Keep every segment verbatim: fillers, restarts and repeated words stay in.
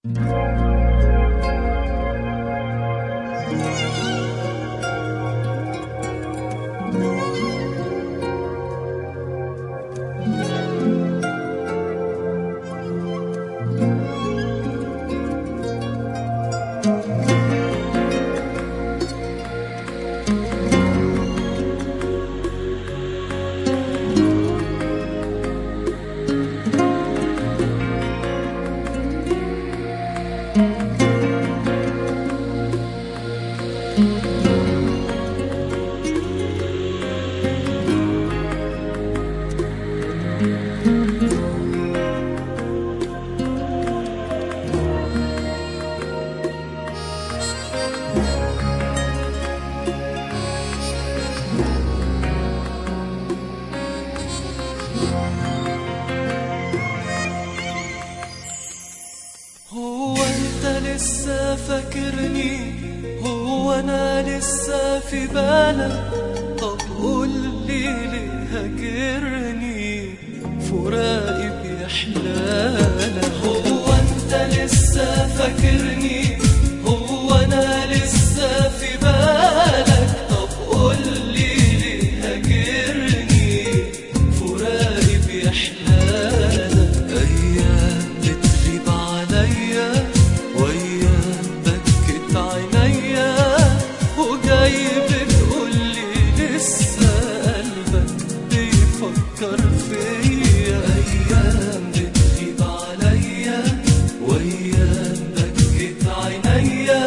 هو انت لسه فاكرني؟ هو انا لسه في بالك؟ طب قولي ليه هاجرني؟ فراقي بيحلالك. هو انت لسه فاكرني؟ هو انا لسه في بالك؟ طب قولي ليه هاجرني؟ فراقي بيحلالك. ايام بتغيب عليا وياك بكت عينيا، وجاي بتقولي لسه قلبك بيفكر فيا. ايام بتغيب عليا وياك بكت عينيا،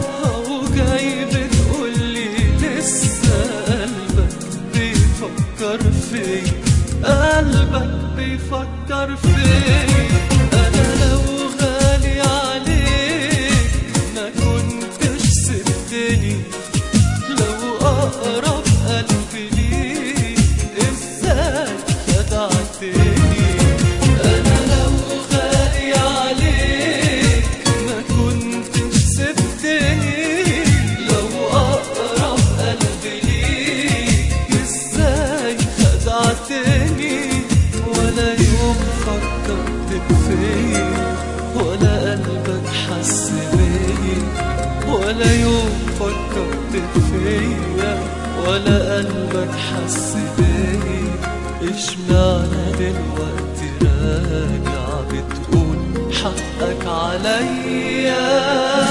وجاي بتقولي لسه قلبك بيفكر فيا. قلبك بيفكر فيا. انا لو غالي عليك ما كنتش سبتني، لو اقرب قلبي ليك ازاي خدعتني. انا لو غالي عليك ما كنتش سبتني، لو اقرب قلبي ليك ازاي خدعتني. ولا يوم فكرت فيا ولا قلبك حس بيا، ولا يوم فكرت فيا ولا قلبك حس بيا. اشمعنى دلوقتي راجع بتقول حقك عليا؟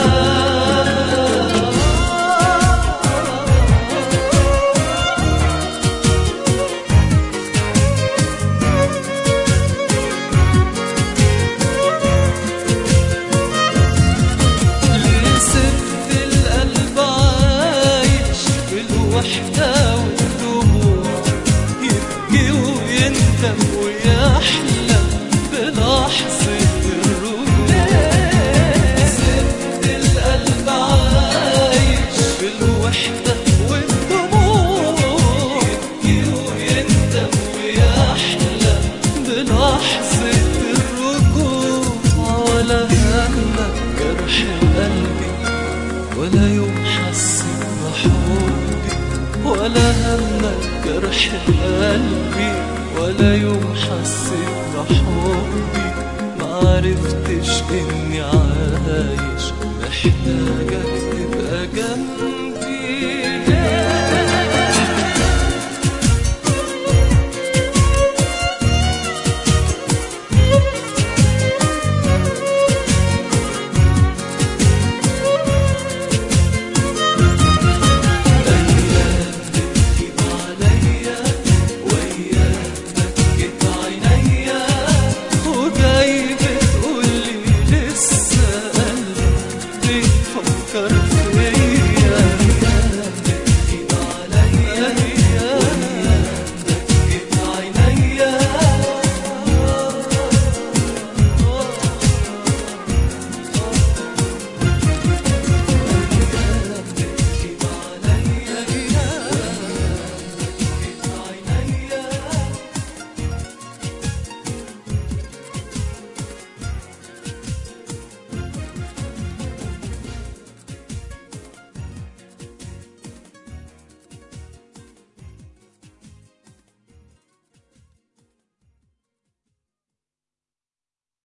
وحدة والدموع يبكي ويندم ويحلم بلحظة الرجوع. سبت القلب عايش في الوحدة والدموع يبكي ويندم ويحلم بلحظة الرجوع. ولا همك جرح قلبي ولا يوم حسيت بحبي، ولا همك جرح قلبي ولا يوم حسيت بحبي. معرفتش اني عايش محتاجك